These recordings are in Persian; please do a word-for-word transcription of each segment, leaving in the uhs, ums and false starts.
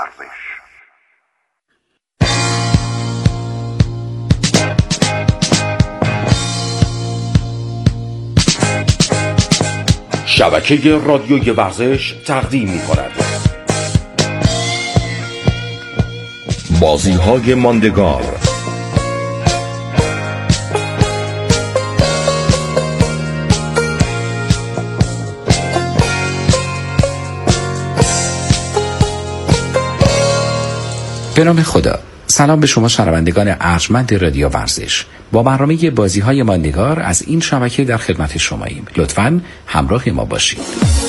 شبکه رادیوی ورزش تقدیم می‌کند بازی‌های ماندگار. به نام خدا. سلام به شما شنوندگان ارجمند رادیو ورزش. با برنامه بازی‌های ماندگار از این شبکه در خدمت شماییم. لطفاً همراه ما باشید.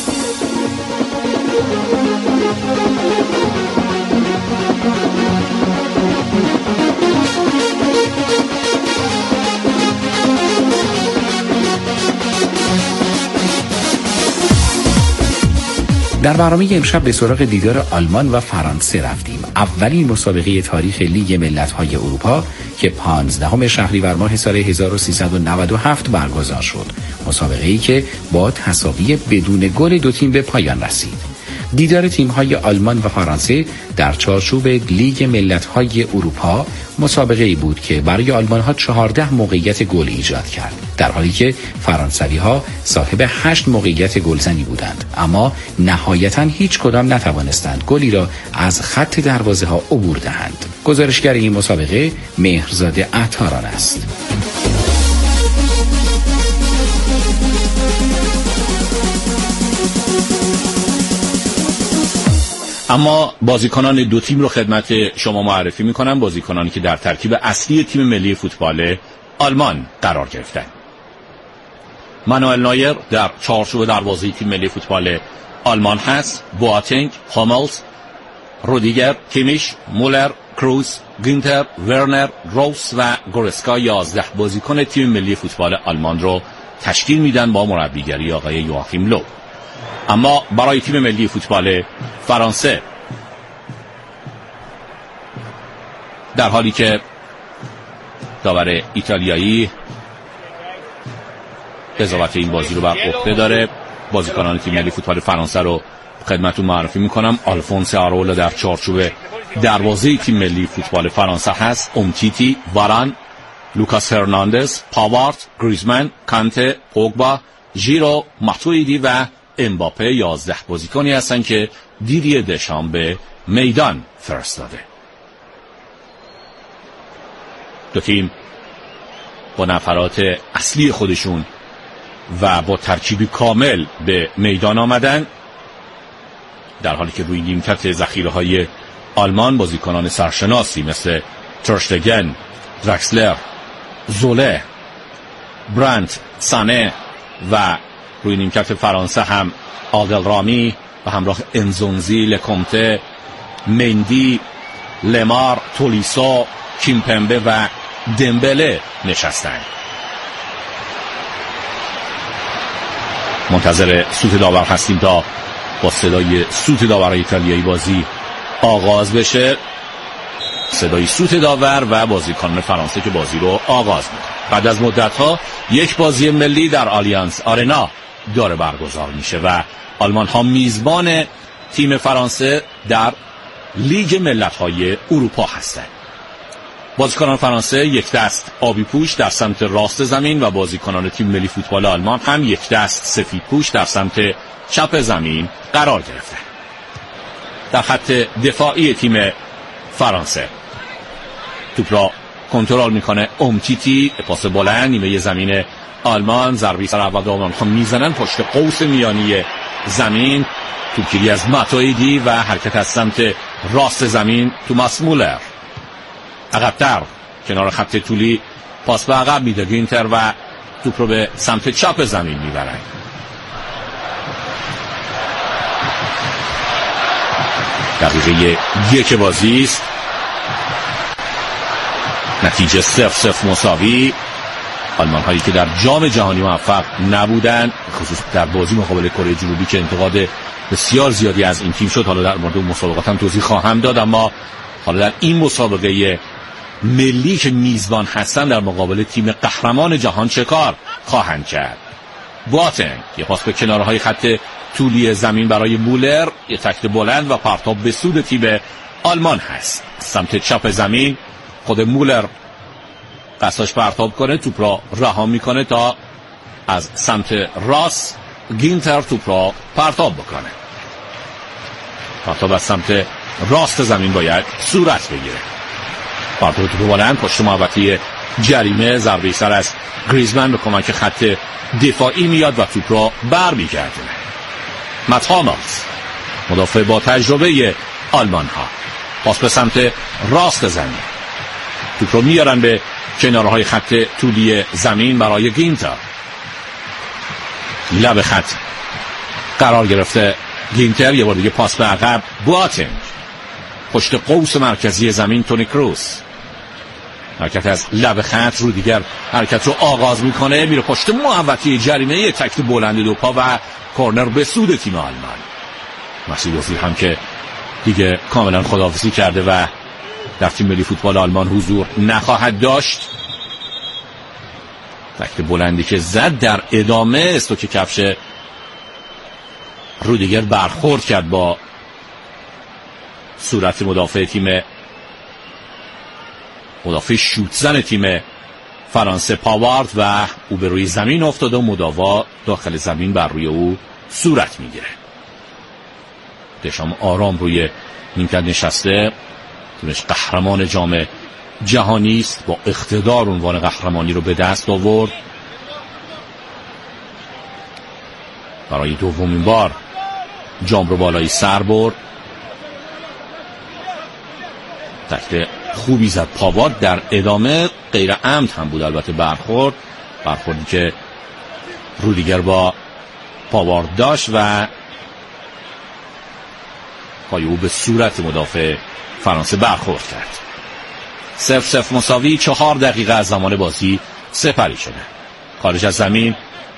در برنامه امشب به سراغ دیدار آلمان و فرانسه رفتیم. اولین مسابقه تاریخ لیگ ملت‌های اروپا که پانزدهم شهریور ماه سال هزار و سیصد و نود و هفت برگزار شد. مسابقه‌ای که با تساوی بدون گل دو تیم به پایان رسید. دیدار تیم‌های آلمان و فرانسه در چارچوب لیگ ملت‌های اروپا مسابقه‌ای بود که برای آلمان‌ها چهارده موقعیت گل ایجاد کرد، در حالی که فرانسوی‌ها صاحب هشت موقعیت گلزنی بودند، اما نهایتاً هیچ کدام نتوانستند گلی را از خط دروازه‌ها عبور دهند. گزارشگر این مسابقه مهرزاد عطاران است. اما بازیکنان دو تیم رو خدمت شما معرفی می‌کنم، بازیکنانی که در ترکیب اصلی تیم ملی فوتبال آلمان قرار گرفتند. مانوئل نویر در چارچوب دروازه تیم ملی فوتبال آلمان هست، بواتنگ، هاملز، رودیگر، کیمیش، مولر، کروز، گینتر، ورنر، روس و گورسکا یازده بازیکن تیم ملی فوتبال آلمان رو تشکیل میدن با مربیگری آقای یواخیم لو. اما برای تیم ملی فوتبال فرانسه، در حالی که داور ایتالیایی قضاوت این بازی رو بر عهده داره، بازیکنان تیم ملی فوتبال فرانسه رو خدمتتون معرفی میکنم. آلفونس آرولا در چارچوب دروازه تیم ملی فوتبال فرانسه هست، اومتیتی، واران، لوکاس هرناندز، پاوارد، گریزمن، کانته، پوگبا، ژیرو، ماتویدی و امباپه یازده بازیکنی هستن که دیدی دشام به میدان فرستاده. دو تیم با نفرات اصلی خودشون و با ترکیبی کامل به میدان آمدن، در حالی که روی نیمکت ذخیره‌های آلمان بازیکنان سرشناسی مثل ترشتگن، درکسلر، زوله، برانت، سانه و روی نیمکت فرانسه هم عادل رامی و همراه انزونزی، لکومته، مندی، لمار، تولیسو، کیمپمبه و دمبله نشستند. منتظر سوت داور هستیم تا با صدای سوت داور ایتالیایی بازی آغاز بشه. صدای سوت داور و بازیکنان فرانسه که بازی رو آغاز می‌کنند. بعد از مدت‌ها یک بازی ملی در آلیانس آرنا داره برگزار میشه و آلمان ها میزبان تیم فرانسه در لیگ ملت‌های اروپا هستند. بازیکنان فرانسه یک دست آبی پوش در سمت راست زمین و بازیکنان تیم ملی فوتبال آلمان هم یک دست سفید پوش در سمت چپ زمین قرار گرفتند. در خط دفاعی تیم فرانسه توپ را کنترل میکنه اومتیتی، پاس بلند نیمه زمین آلمان، ضربه سر اول رو آلمان ها میزنن پشت قوس میانی زمین، توپگیری از ماتویدی و حرکت از سمت راست زمین توماس مولر. عقب‌تر کنار خط طولی پاس به عقب میده گینتر و توپ رو به سمت چپ زمین میبرن. دقیقه یک بازی است، نتیجه صفر صفر مساوی. آلمان هایی که در جام جهانی موفق نبودن، خصوص در بازی مقابل کره جنوبی که انتقاد بسیار زیادی از این تیم شد، حالا در مورد مسابقات هم توضیح خواهم داد، اما حالا در این مسابقه ملی که میزبان هستن در مقابل تیم قهرمان جهان چه کار خواهند کرد. بواتنگ یه پاس به کنارهای خط طولی زمین برای مولر، یه تکل بلند و پرتاب به سود تیم آلمان هست. سمت چپ زمین خود مولر قصاش پرتاب کنه، توپ را رها میکنه تا از سمت راست گینتر توپ را پرتاب بکنه. پرتاب از سمت راست زمین باید صورت بگیره. پرتاب توپ بلند پشت محوطه جریمه، ضربه سر از گریزمن به کمک خط دفاعی میاد و توپ را برمیگردونه. مت هاملز مدافع با تجربه آلمان ها، پاس به سمت راست زمین، توپ رو میارن به کنارهای خط طولی زمین برای گینتر. لب خط قرار گرفته گینتر، یه بار دیگه پاس به عقب، بواتنگ پشت قوس مرکزی زمین، تونی کروس حرکت از لب خط رو دیگر حرکت رو آغاز میکنه، میره پشت محوطه جریمه، یه تکل بلند دو پا و کورنر به سود تیم آلمان. مسعود اوزیل هم که دیگه کاملا خداحافظی کرده و در تیم ملی فوتبال آلمان حضور نخواهد داشت. تکل بلندی که زد در ادامه است و که کفش رودیگر برخورد کرد با صورت مدافع تیم مدافع شوت زن تیم فرانسه پاوارد و او به روی زمین افتاده و مداوا داخل زمین بر روی او صورت میگیره. دشام آرام روی نیمکت نشسته، تیمش قهرمان جام جهانی است، با اقتدار عنوان قهرمانی رو به دست آورد. برای دومین بار جام رو بالای سر برد. تکل خوبی زد پاوارد در ادامه، غیر عمد هم بود البته برخورد برخوردی که رودیگر با پاوارد داشت و پای او به صورت مدافع فرانسه برخورد کرد. صفر صفر مساوی، چهار دقیقه از زمان بازی سپری شده. خارج از زمین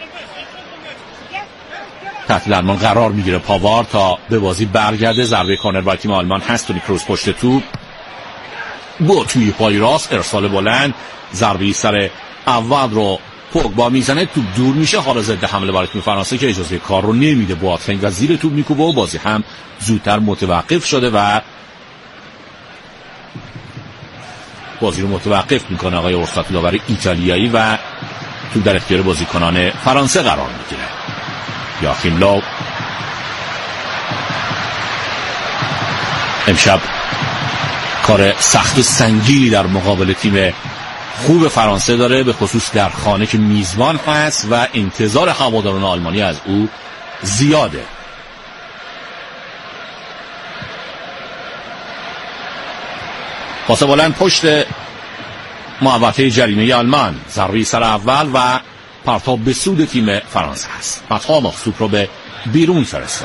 تحت درمان قرار میگیره پاوارد تا به بازی برگرده. ضربه کورنر برای تیم آلمان هست. تونی کروس پشت توپ با توی پای راست، ارسال بلند، ضربه سر اول رو پوگبا میزنه، توپ دور میشه. حالا ضد حمله برای تیم فرانسه که اجازه کار رو نمیده، بواتنگ و زیر توپ میکوبه و بازی هم زودتر متوقف شده و بازی رو متوقف میکنه آقای اورسات داور ایتالیایی و توپ در اختیار بازیکنان فرانسه قرار میگیره. یاخیم لو امشب کار سخت و سنگینی در مقابل تیم خوب فرانسه داره، به خصوص در خانه که میزبان هست و انتظار هواداران آلمانی از او زیاده. پاس بلند پشت محوطه جریمه آلمان، ضربه سر اول و پرتاب به سود تیم فرانسه است. مت هاملز توپ رو به بیرون فرستاد.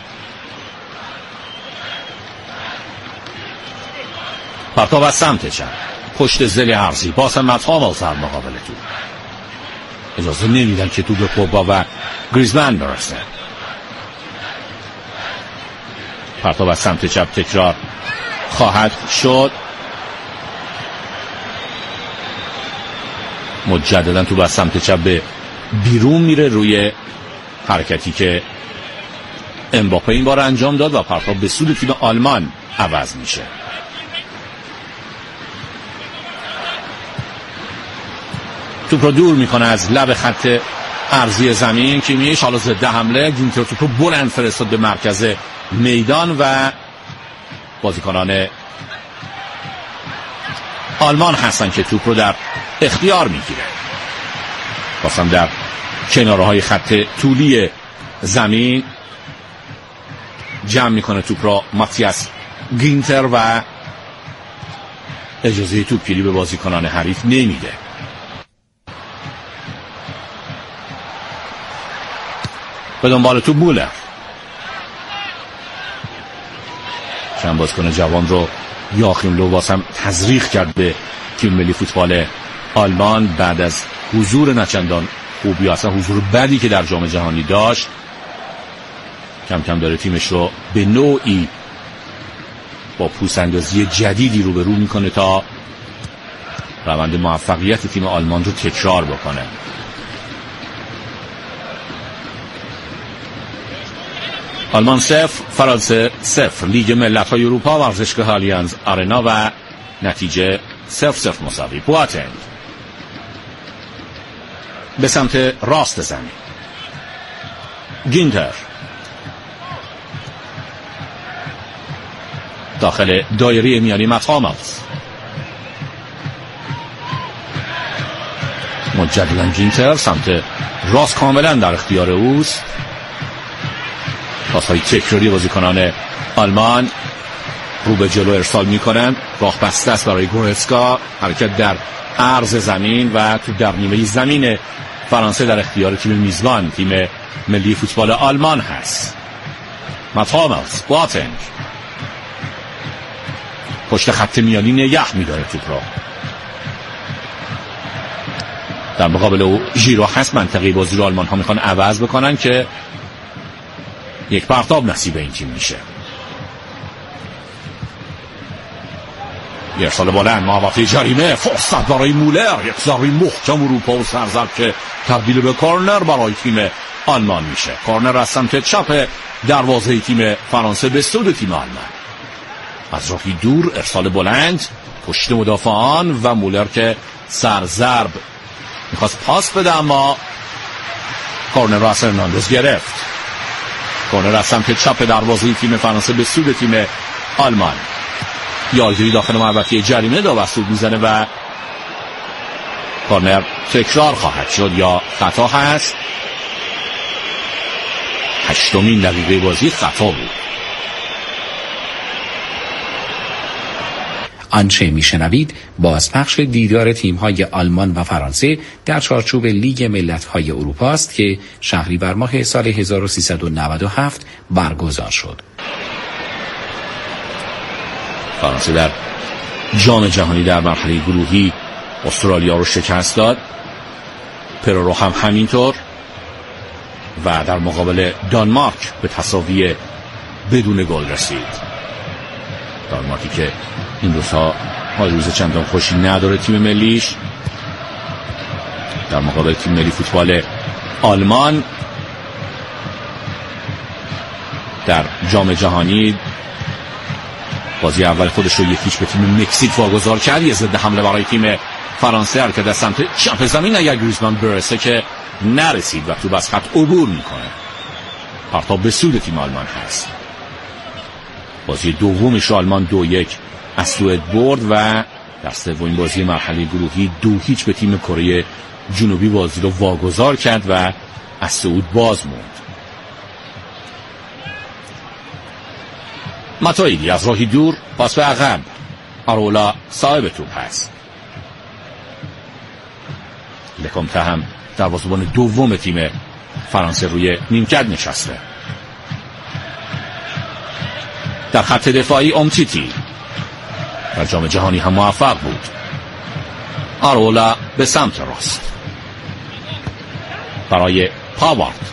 پرتاب از سمت چپ پشت زل عرضی، باز هم مت هاملز در مقابل توپ، اجازه نمیدن که توپ به پوگبا و گریزمن برسه. پرتاب از سمت چپ تکرار خواهد شد. مجددا توپ از سمت چپ به بیرون میره روی حرکتی که امباپه این بار انجام داد و پرتاب به سود تیم آلمان عوض میشه. توپ رو دور میکنه از لب خط عرضی زمین که میشه. حالا ضد حمله گینتر توپ رو بلند فرستاد به مرکز میدان و بازیکنان آلمان هستن که توپ رو در اختیار میگیره. بازم در کنارهای خط طولی زمین جمع میکنه توپ رو ماتیاس گینتر و اجازه توپگیری به بازیکنان حریف نمیده. به دنبال توپ مولر، چند بازیکن جوان رو یاخیم لو واسم تزریق کرد به تیم ملی فوتبال آلمان بعد از حضور نچندان خوبی، اصلا حضور بدی که در جام جهانی داشت. کم کم داره تیمش رو به نوعی با پوس‌اندازی جدیدی رو به رو میکنه تا روند موفقیت تیم آلمان رو تکرار بکنه. آلمان صفر فرانسه صفر. لیگ ملت‌های اروپا، ورزشگاه آلیانز آرنا و نتیجه صفر صفر مساوی. بواتنگ به سمت راست زمین. گینتر داخل دایره میانی. متاملز مجددا گینتر سمت راست کاملا در اختیار اوست. پاس‌های تکراری بازیکنان آلمان رو به جلو ارسال می‌کنند. راه بسته است برای گورسکا. حرکت در عرض زمین و تو در نیمه زمین فرانسه در اختیار تیم میزبان، تیم ملی فوتبال آلمان هست. متاملز، بواتنگ پشت خط میانی نگه می‌داره توپ را. در مقابل او ژیرو هست. منطقه بازی رو آلمان ها میخوان عوض بکنن که یک پرتاب نصیب این تیم میشه. یه ارسال بلند، محوطه جریمه، فرصت برای مولر، یک ضربه محکم اروپا و سرزد که تبدیل به کورنر برای تیم آلمان میشه. کورنر از سمت چپ دروازه تیم فرانسه به سود تیم آلمان. از راهی دور ارسال بلند پشت مدافعان و مولر که سرضرب میخواست پاس بده اما کورنر را از هرناندز گرفت. کورنر از سمت چپ دروازه تیم فرانسه به سود تیم آلمان. یارگیری داخل محوطه جریمه داوستود میزنه و کورنر تکرار خواهد شد یا خطا هست. هشتمین دقیقه بازی خطا بود. آنچه میشنوید بازپخش دیدار تیم‌های آلمان و فرانسه در چارچوب لیگ ملت‌های اروپا است که شهریور ماه سال هزار و سیصد و نود و هفت برگزار شد. فرانسه در جام جهانی در مرحله گروهی استرالیا رو شکست داد. پرو رو هم همینطور و در مقابل دانمارک به تساوی بدون گل رسید. دانمارکی که این روزها های روز چندان خوشی نداره تیم ملیش، در مقابل تیم ملی فوتبال آلمان در جام جهانی بازی اول خودش رو یکیش به تیم مکزیک واگذار کرد. یه ضد حمله برای تیم فرانسه حرکت از سمت چپ زمین اگر گریزمان برسه که نرسید و تو بس خط عبور میکنه. پرتاب به سود تیم آلمان هست. بازی دومش آلمان دو یک از سوئد برد و در سومین بازی مرحله گروهی دو هیچ به تیم کره جنوبی بازی رو واگذار کرد و از سعود باز موند. ماتایلی از راهی دور پاس به عقب. آرولا صاحب توپ هست. لکومته هم دروازه‌بان دوم تیم فرانسه روی نیمکت نشسته. در خط دفاعی امتیتی در جام جهانی هم موفق بود. آرولا به سمت راست برای پاوارد.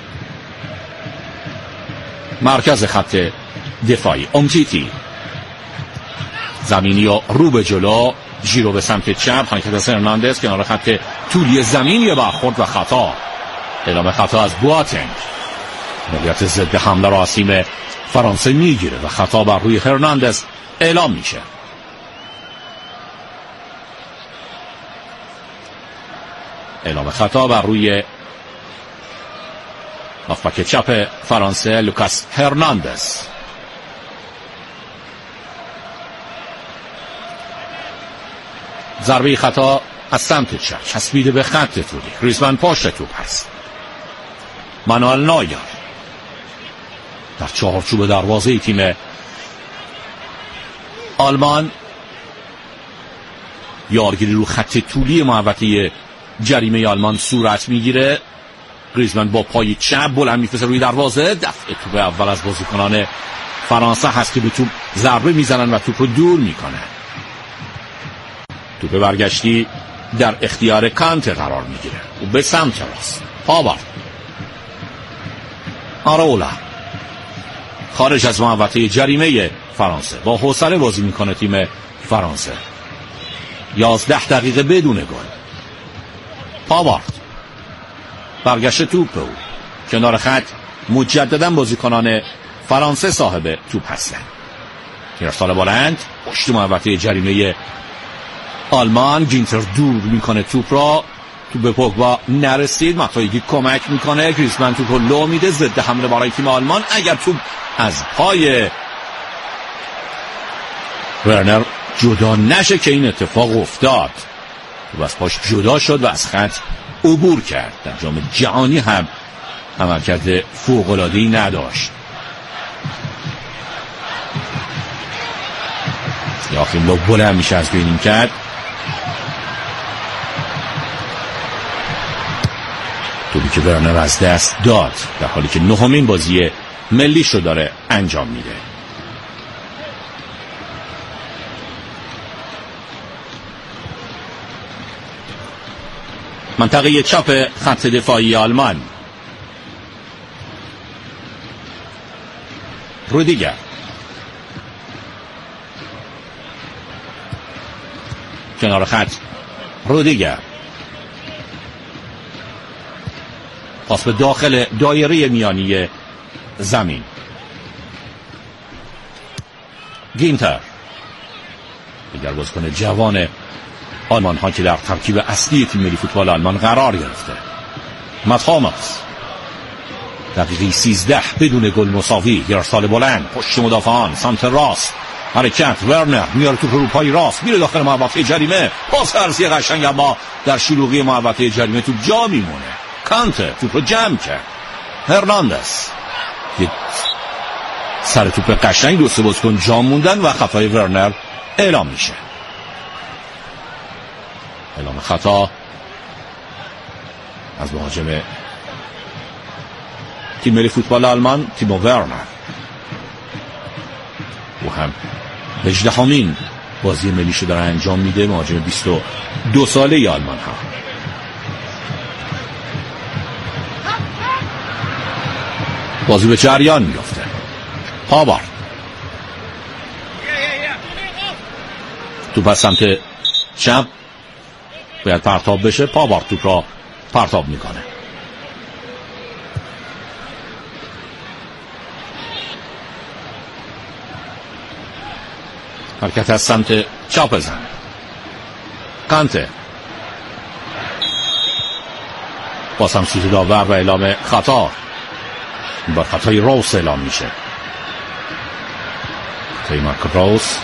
مرکز خط دفاعی امتیتی زمینی و رو به جلو. ژیرو به سمت چپ، حرکت از هرناندز کنار خط طولی زمینی برخورد و خطا. اعلام خطا از بواتنگ. موقعیت ضد حمله را از تیم فرانسه میگیره و خطا بر روی هرناندز اعلام میشه. اعلام خطا بر روی هافبک چپ فرانسه لوکاس هرناندز. ضربه خطا از سمت چپ چسبیده به خط طولی. گریزمان پشت توپ هست. مانوئل نویر در چهارچوب دروازه تیم آلمان. یارگیری رو خط طولی محوطه جریمه آلمان صورت میگیره. گریزمان با پای چپ بلند میفرسته روی دروازه. دفع توپ اول از بازیکنان فرانسه هست که به توپ ضربه میزنن و توپ رو دور میکنن. توپ برگشتی در اختیار کانته قرار میگیره و به سمت راست. پاوارد. آرولا خارج از محوطه جریمه فرانسه. با حوصله بازی میکنه تیم فرانسه. یازده دقیقه بدون گل. پاوارد برگشت توپ او کنار خط مجددا بازیکنان فرانسه صاحب توپ هستند. ارسال بلند پشت محوطه جریمه آلمان. گینتر دور میکنه توپ را، توپ به پوگبا نرسید. ماتایگی کمک میکنه، گریزمن توپ رو لو میده، ضد حمله برای تیم آلمان. اگر توپ از پای ورنر جدا نشه که این اتفاق افتاد، توپ از پاش جدا شد و از خط عبور کرد. در جام جهانی هم عملکرد فوق‌العاده‌ای نداشت. یاخیم لو بلند میشه از بین نیمکت. توپی که ورنر از دست داد در حالی که نهمین بازی ملیش رو داره انجام میده. منطقه چپ خط دفاعی آلمان. رودیگر کنار خط. رودیگر پاس به داخل دایره میانی زمین. گینتر دیگر بازیکن جوان آلمان ها که در ترکیب اصلی تیم ملی فوتبال آلمان قرار گرفته. ماتاماس دقیقه سیزده بدون گل مساوی. ارسال بلند پشت مدافعان سمت راست، حرکت ورنر میاره توپ رو پای راست، میره داخل محوطه جریمه. پاس ارسی قشنگ اما در شلوغی محوطه جریمه توپ جا میمونه. کانته توپ رو جمع کرد. هرناندز یه سر توپ قشنگ، دو سه بازیکن جا موندن و خطای ورنر اعلام میشه. اعلام خطا از مهاجم تیم ملی فوتبال آلمان تیمو ورنر. او هم هجدهمین بازی ملیشو داره انجام میده. مهاجم بیست و دو ساله آلمان ها. بازی به جریان میفته. پاوارد توپ از سمت چپ باید پرتاب بشه. پاوارد توپ را پرتاب میکنه. حرکت از سمت چپ زن. کانته باز هم سوتی داور و اعلام خطا. با خطای روس اعلام میشه. تیمارک روس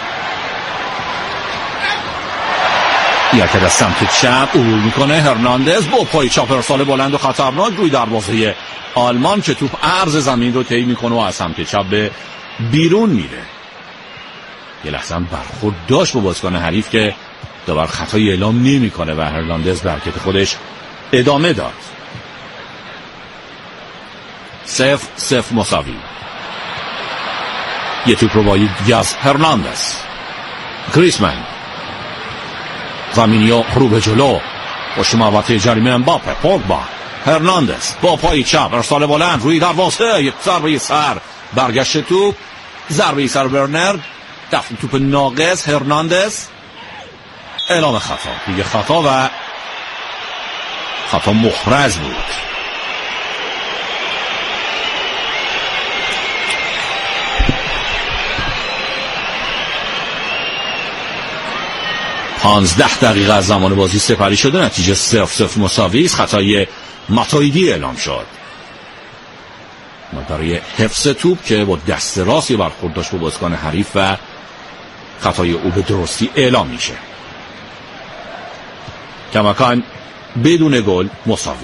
حرکت از سمت چپ عبور میکنه. هرناندز با پای چپ ارسال بلند و خطرناک روی دروازه آلمان که توپ عرض زمین رو طی میکنه و از سمت چپ به بیرون میره. یه لحظه هم برخورد داشت با بازیکن حریف که داور خطایی اعلام نمیکنه و هرناندز به حرکت خودش ادامه داد. صفر صفر مساوی. یه توپ رو با یاز هرناندز. گریزمن زمینیو رو به جلو پشت محوطه جریمه. امباپه پوگبا هرناندز با پای چپ ارسال بلند روی دروازه. یک ضربه سر برگشت توپ، ضربه سر ورنر، دفع توپ ناقص. هرناندز اعلام خطا. دیگه خطا و خطا محرز بود. پانزده دقیقه از زمان بازی سپری شده. نتیجه صفر صفر مساوی است. خطای ماتایدی اعلام شد برای حفظ توپ که با دست راستی برخورد داشت با بازیکن حریف و خطای او به درستی اعلام میشه. کماکان بدون گل مساوی.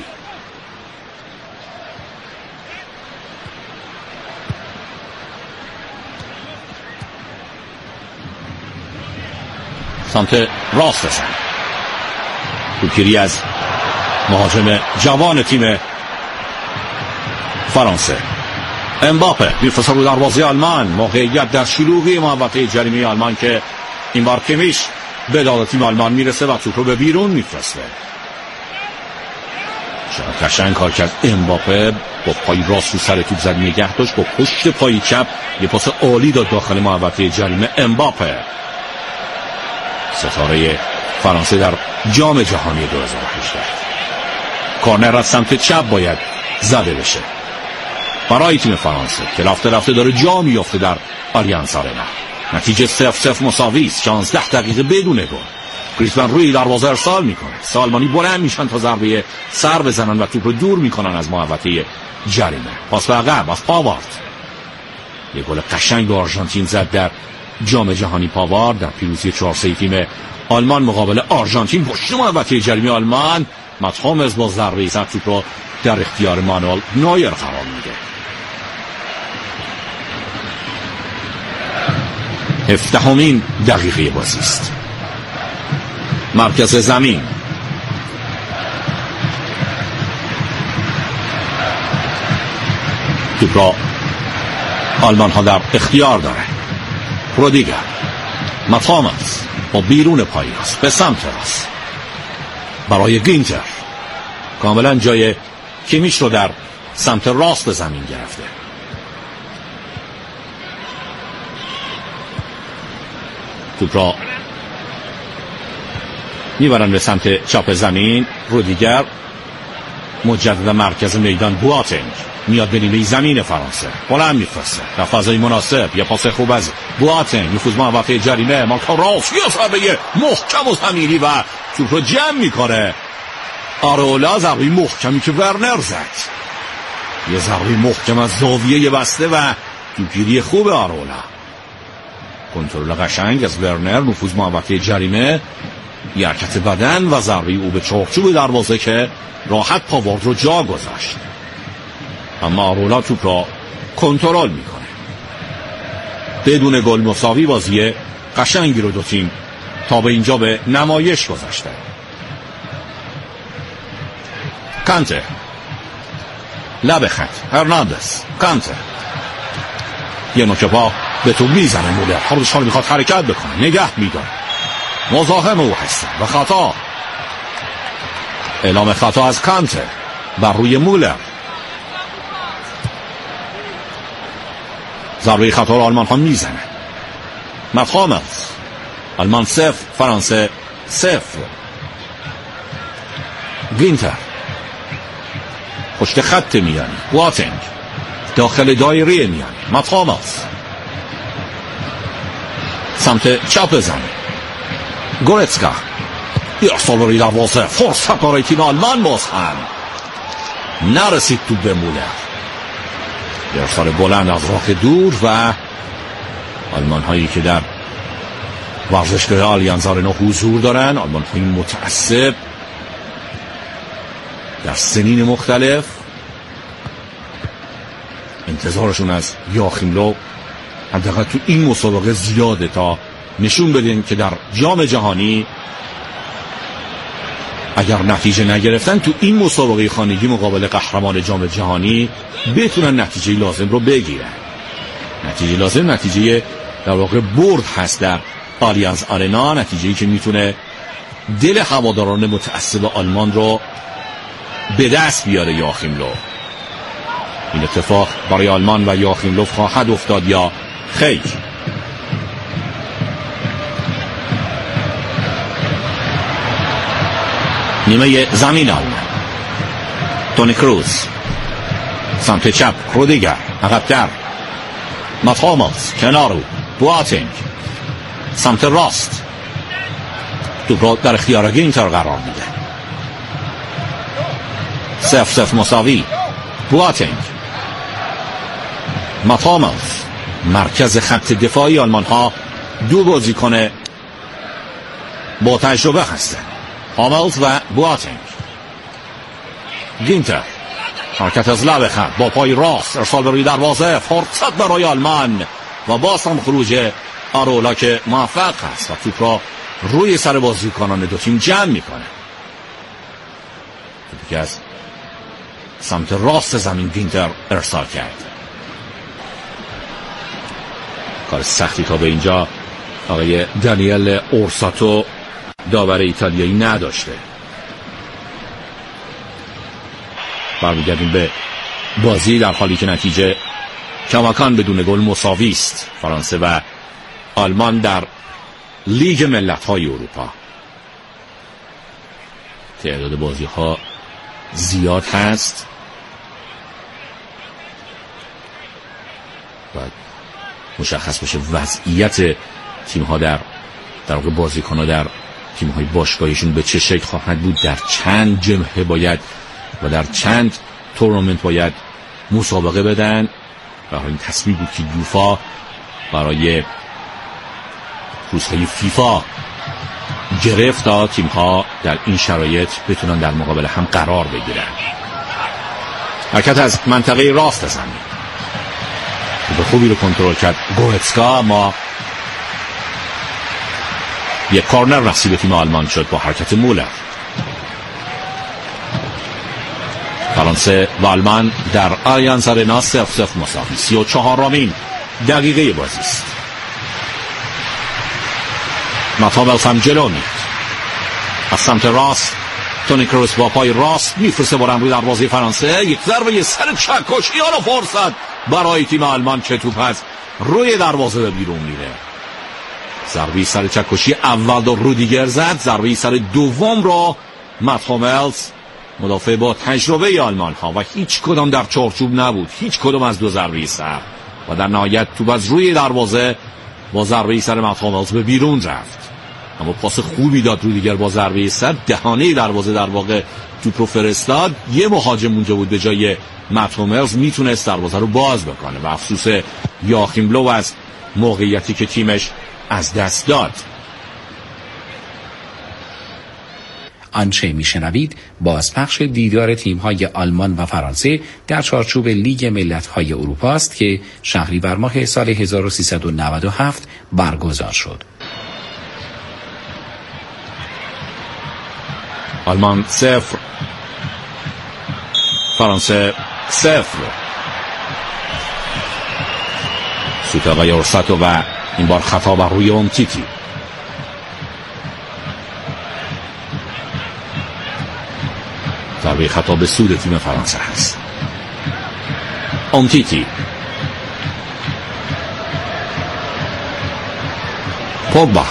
سمت راست زن. توپگیری از مهاجم جوان تیم فرانسه امباپه. میرفسه رو دروازه آلمان. موقعیت در شلوغی محوطه جریمه آلمان که این بار کمیش به داد تیم آلمان میرسه و توپ رو به بیرون میفرسته. چقدر قشنگ کار کرد امباپه. با پای راست رو سر توپ زد، نگه داشت، با پشت پای چپ یه پاس عالی داد داخل محوطه جریمه. امباپه ستاره فرانسه در جام جهانی دو هزار و هجده. کورنر از سمت چپ باید زده بشه. برای تیم فرانسه که رفته رفته داره جا میافته در آلیانز آرنا. نتیجه صفر صفر مساوی است. شانزده دقیقه بدون گل. گریزمان روی دروازه ارسال میکنه. سالمانی بلند میشن تا ضربه سر بزنن و توپ رو دور میکنن از محوطه جریمه. پاس به عقب از پاوارد. یه گل قشنگ به آرژانتین زد در جام جهانی پاوارد در پیروزی چهار سه تیم آلمان مقابل آرژانتین. پشت محوطه جریمه آلمان مات هوملز با ضربه سر توپ رو در اختیار مانوئل نویر قرار میده. هفدهمین دقیقه بازی است. مرکز زمین توپ را آلمان ها در اختیار داره. رودیگر مات هوملز با بیرون پای راست به سمت راست برای گینتر کاملا جای کیمیش رو در سمت راست زمین گرفته. توپ را میبرن به سمت چپ زمین. رودیگر مجدد مرکز میدان. بواتنگ میاد به نیمه زمین فرانسه بلند میفرسته در فضای مناسب. یه پاس خوب از بواتنگ نفوذ محوطه جریمه. مارکو راس یه ضربه محکم و زمینی و توپ رو جمع میکنه. آرولا ضربه محکمی که ورنر زد. یه ضربه محکم از زاویه بسته و توپگیری خوب آرولا. کنترل قشنگ از ورنر. نفوذ محوطه جریمه. یه حرکت بدن و ضربه او به چارچوب دروازه که راحت پاوارد رو جا گذاشت. اما آرولا توپ را کنترل میکنه. بدون گل مساوی بازی قشنگی رو دو تیم تا به اینجا به نمایش گذاشته. کانته لب خط. هرناندز کانته یه نوک پا به تو میزنه. مولر خودش میخواد حرکت بکنه. نگه میداره. مزاحم او هستن و خطا. اعلام خطا از کانته بر روی مولر. ضربه خطا رو آلمان ها میزنه. مات هوملز. آلمان صفر فرانسه صفر. گینتر پشت خط میانی. بواتنگ داخل دایره میانی. مات هوملز سمت چپ زمین. گورتسکا ارسال روی دروازه. فرصت برای تیم آلمان باز هم نرسید تو به مولر. ارسال بلند از راه دور و آلمان هایی که در ورزشگاه آلیانز آرنا حضور دارن. آلمان های متعصب در سنین مختلف. انتظارشون از یاخیم لو حداقل تو این مسابقه زیاده تا نشون بدین که در جام جهانی اگر نتیجه نگرفتن تو این مسابقه خانگی مقابل قهرمان جام جهانی بتونن نتیجه لازم رو بگیرن. نتیجه لازم نتیجه در واقع برد هست در آلیانز آرنا. نتیجه‌ای که میتونه دل هواداران متعصب آلمان رو به دست بیاره یاخیم لو. این اتفاق برای آلمان و یاخیم لو خواهد افتاد یا خیر؟ نیمه زمین آلمان. تونی کروز سمت چپ. رودیگر عقب‌تر. مات هوملز کنار او. بواتنگ سمت راست. توپ را در اختیار گینتر قرار میده. صفر صفر مساوی. بواتنگ. مات هوملز مرکز خط دفاعی آلمان ها دو بازیکن با تجربه هستند. هوملز و بواتنگ. گینتر حرکت از لب خط با پای راست. ارسال به روی دروازه. فرصت برای آلمان و باز هم خروج آرولا که موفق است و توپ را روی سر بازیکنان دو تیم جمع میکنه. توپی که از سمت راست زمین گینتر ارسال کرد. کار سختی تا به اینجا آقای دانیل اورساتو داور ایتالیایی نداشته. برمیگردیم به بازی در حالی که نتیجه کماکان بدون گل مساوی است. فرانسه و آلمان در لیگ ملت‌های اروپا. تعداد بازی‌ها زیاد هست. باید مشخص بشه وضعیت تیم‌ها در در واقع بازیکن‌ها در تیم‌های باشگاهیشون به چه شکل خواهد بود، در چند جبهه باید و در چند تورنمنت باید مسابقه بدن. و این تصمیم بود که یوفا برای روزهای فیفا گرفت تا تیم‌ها در این شرایط بتونن در مقابل هم قرار بگیرن. حرکت از منطقه راست زمین به خوبی رو کنترل کرد گورتسکا، اما یک کارنر نصیب تیم آلمان شد با حرکت مولر. فرانسه و آلمان در آلیانز آرنا صفر صفر مساوی. سی و چهارمین دقیقه بازی است. ماتاملز هم جلو میاد. از سمت راست تونی کروس با پای راست میفرسته برن روی دروازه فرانسه. یک ضربه سر چکشی ها رو فرصت برای تیم آلمان که توپ از روی دروازه به بیرون میره. ضربه سر چکشی اول دو رودیگر زد، ضربه سر دوم رو ماتاملز مدافع با تجربه آلمان ها و هیچ کدام در چارچوب نبود، هیچ کدام از دو ضربه سر، و در نهایت توپ از روی دروازه با ضربه سر ماتاملز به بیرون رفت. اما پاس خوبی داد رودیگر با ضربه سر، دهانه دروازه در واقع توپ رو فرستاد. یه مهاجم اونجا بود به جای ماتاملز، میتونست دروازه رو باز بکنه و افسوس یاخیم لو از موقعیتی که تیمش از دست داد. آنچه میشنوید بازپخش دیدار تیم‌های آلمان و فرانسه در چارچوب لیگ ملت‌های اروپا است که شهریور ماه سال هزار و سیصد و نود و هفت برگزار شد. آلمان صفر، فرانسه صفر. سوت آقای اورساتو و این بار خطا بر روی امتیتی. ضربه خطا به سود تیم فرانسه هست. امتیتی، پوگبا،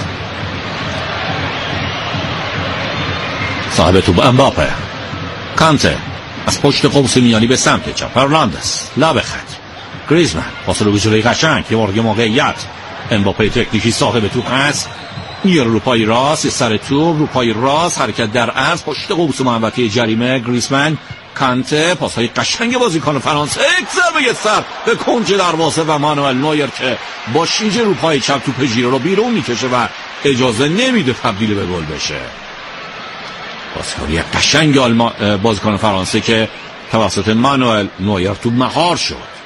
صاحب توپ امباپه، کانته از پشت قوس میانی به سمت چپ، فرناندز لب خط، گریزمان پاس رو به جلوی قشنگ، یه مورد موقعیت، امباپه تکنیکی صاحب توپ هست، میاره رو پای راست، سر توپ رو پای راست، حرکت در عرض پشت قوس محوطه جریمه، گریزمان، کانته، پاسهای قشنگ بازیکن فرانسه، یک ضربه سر به کنج دروازه و مانوئل نویر که با شیجه رو پای چپ توپ ژیرو رو بیرون میکشه و اجازه نمیده تبدیل به گل بشه. بازیکن قشنگ آلمان بازیکن فرانسه که توسط مانوئل نویر توپ مهار شد.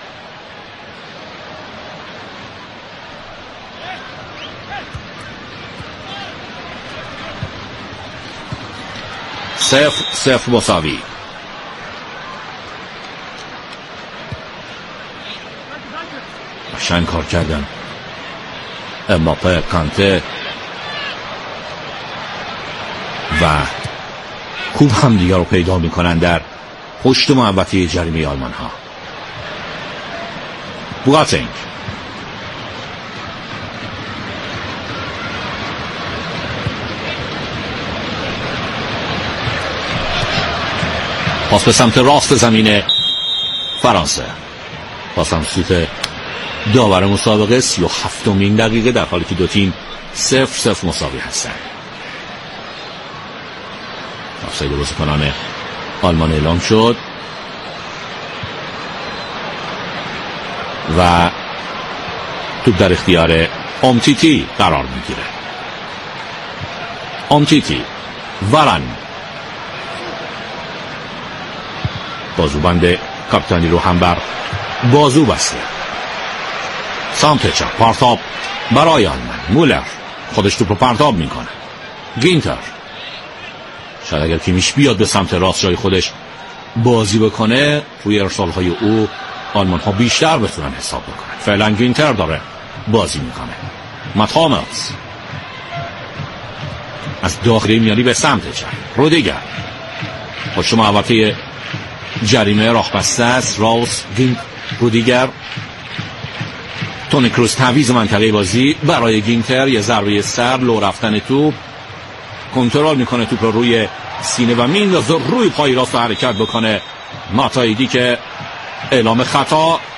صفر صفر مساوی. قشنگ کار کردن امباپه، کانته و خوب هم دیگر رو پیدا میکنن در پشت محوطه جریمه آلمان ها. بوگاتینگ، پاس به سمت راست زمین فرانسه، پاس هم سوت داور مسابقه. سی و هفتمین دقیقه در حالی که دو تیم صفر صفر مساوی هستند. آفساید بازیکنان آلمان اعلام شد و توپ در اختیار امتیتی قرار میگیره. امتیتی، ورن، بازوبند کاپیتانی رو هم بر بازو بسته. سمت چپ پرتاب برای آلمان، مولر خودش توپ رو پرتاب میکنه. گینتر، شاید اگر تیمش بیاد به سمت راست جای خودش بازی بکنه، روی ارسال های او آلمان ها بیشتر بتونن حساب بکنن. فعلا گینتر داره بازی میکنه. ماتاملز از داخل میانی به سمت چپ، رودیگر پشت محوطه جریمه راه بسته است. راوس، گینت، رودیگر، تونی کروس تعویض منطقه بازی برای گینتر. یه ضربه سر، لو رفتن توپ، کنترل میکنه توپ رو روی سینه و میندازه روی پای راست حرکت بکنه ماتایدی که اعلام خطا